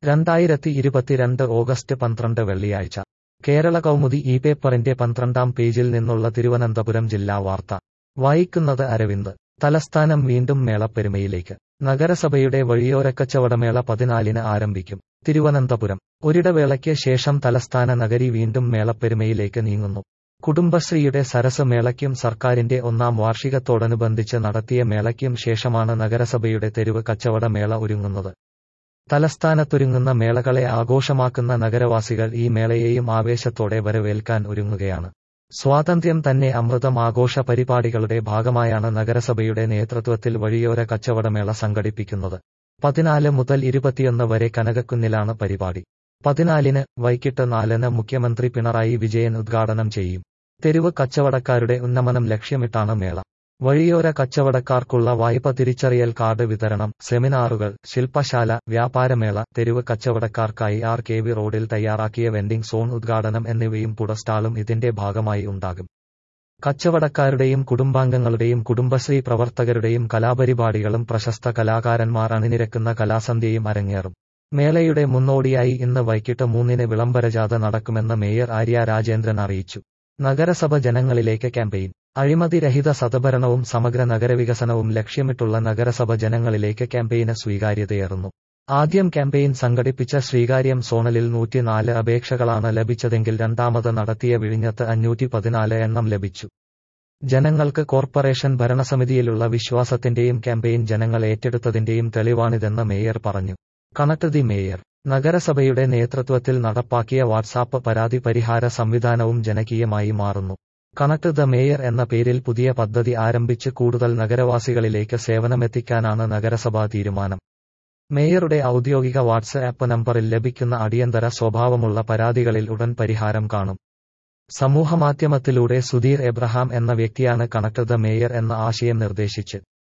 2022 August 12 വെള്ളിയാഴ്ച കേരള കൗമുദി ഈ പേപ്പറിന്റെ 12-ാം പേജിൽ നിന്നുള്ള തിരുവനന്തപുരം ജില്ലാ വാർത്ത വായിക്കുന്നത് അരവിന്ദ്. തലസ്ഥാനം വീണ്ടും മേളപ്പെരുമയിലേക്ക്. നഗരസഭയുടെ വഴിയോരക്കച്ചവടമേള 14-ന് ആരംഭിക്കും. തിരുവനന്തപുരം. ഒരിടവേളയ്ക്ക് ശേഷം തലസ്ഥാന നഗരി വീണ്ടും മേളപ്പെരുമയിലേക്ക് നീങ്ങുന്നു. കുടുംബശ്രീയുടെ സരസ് മേളയ്ക്കും സർക്കാരിന്റെ 1-ാം വാർഷികത്തോടനുബന്ധിച്ച് നടത്തിയ മേളയ്ക്കും ശേഷമാണ് നഗരസഭയുടെ തെരുവ് കച്ചവട മേള ഒരുങ്ങുന്നത്. തലസ്ഥാനത്തൊരുങ്ങുന്ന മേളകളെ ആഘോഷമാക്കുന്ന നഗരവാസികൾ ഈ മേളയെയും ആവേശത്തോടെ വരവേൽക്കാൻ ഒരുങ്ങുകയാണ്. സ്വാതന്ത്ര്യം തന്നെ അമൃതം ആഘോഷ പരിപാടികളുടെ ഭാഗമായാണ് നഗരസഭയുടെ നേതൃത്വത്തിൽ വഴിയോര കച്ചവടമേള സംഘടിപ്പിക്കുന്നത്. 14 മുതൽ 21 വരെ കനകക്കുന്നിലാണ് പരിപാടി. 14-ന് വൈകിട്ട് 4-ന് മുഖ്യമന്ത്രി പിണറായി വിജയൻ ഉദ്ഘാടനം ചെയ്യും. തെരുവ് കച്ചവടക്കാരുടെ ഉന്നമനം ലക്ഷ്യമിട്ടാണ് മേള. വഴിയോര കച്ചവടക്കാർക്കുള്ള വായ്പ തിരിച്ചറിയൽ കാർഡ് വിതരണം, സെമിനാറുകൾ, ശില്പശാല, വ്യാപാരമേള, തെരുവ് കച്ചവടക്കാർക്കായി RKV റോഡിൽ തയ്യാറാക്കിയ വെൻഡിംഗ് സോൺ ഉദ്ഘാടനം എന്നിവയും പുടസ്റ്റാളും ഇതിന്റെ ഭാഗമായി ഉണ്ടാകും. കച്ചവടക്കാരുടെയും കുടുംബാംഗങ്ങളുടെയും കുടുംബശ്രീ പ്രവർത്തകരുടെയും കലാപരിപാടികളും പ്രശസ്ത കലാകാരന്മാർ അണിനിരക്കുന്ന കലാസന്ധ്യയും അരങ്ങേറും. മേളയുടെ മുന്നോടിയായി ഇന്ന് വൈകിട്ട് 3-ന് വിളംബരജാഥ നടക്കുമെന്ന് മേയർ ആര്യ രാജേന്ദ്രൻ അറിയിച്ചു. നഗരസഭ ജനങ്ങളിലേക്ക് ക്യാമ്പയിൻ. അഴിമതിരഹിത സദ്ഭരണവും സമഗ്ര നഗരവികസനവും ലക്ഷ്യമിട്ടുള്ള നഗരസഭ ജനങ്ങളിലേക്ക് ക്യാമ്പയിന് സ്വീകാര്യതയേറുന്നു. ആദ്യം ക്യാമ്പയിൻ സംഘടിപ്പിച്ച ശ്രീകാര്യം സോണലിൽ 104 അപേക്ഷകളാണ് ലഭിച്ചതെങ്കിൽ രണ്ടാമത് നടത്തിയ വിഴിഞ്ഞത്ത് 514 എണ്ണം ലഭിച്ചു. ജനങ്ങൾക്ക് കോർപ്പറേഷൻ ഭരണസമിതിയിലുള്ള വിശ്വാസത്തിന്റെയും ക്യാമ്പയിൻ ജനങ്ങൾ ഏറ്റെടുത്തതിന്റെയും തെളിവാണിതെന്ന് മേയർ പറഞ്ഞു. Connect the mayor. നഗരസഭയുടെ നേതൃത്വത്തിൽ നടപ്പാക്കിയ വാട്സാപ്പ് പരാതി പരിഹാര സംവിധാനവും ജനകീയമായി മാറുന്നു. കണക്ട് ദ മേയർ എന്ന പേരിൽ പുതിയ പദ്ധതി ആരംഭിച്ച് കൂടുതൽ നഗരവാസികളിലേക്ക് സേവനമെത്തിക്കാനാണ് നഗരസഭാ തീരുമാനം. മേയറുടെ ഔദ്യോഗിക വാട്സ്ആപ്പ് നമ്പറിൽ ലഭിക്കുന്ന അടിയന്തര സ്വഭാവമുള്ള പരാതികളിൽ ഉടൻ പരിഹാരം കാണും. സമൂഹമാധ്യമത്തിലൂടെ സുധീർ എബ്രഹാം എന്ന വ്യക്തിയാണ് കണക്ട് ദ മേയർ എന്ന ആശയം നിർദ്ദേശിച്ച്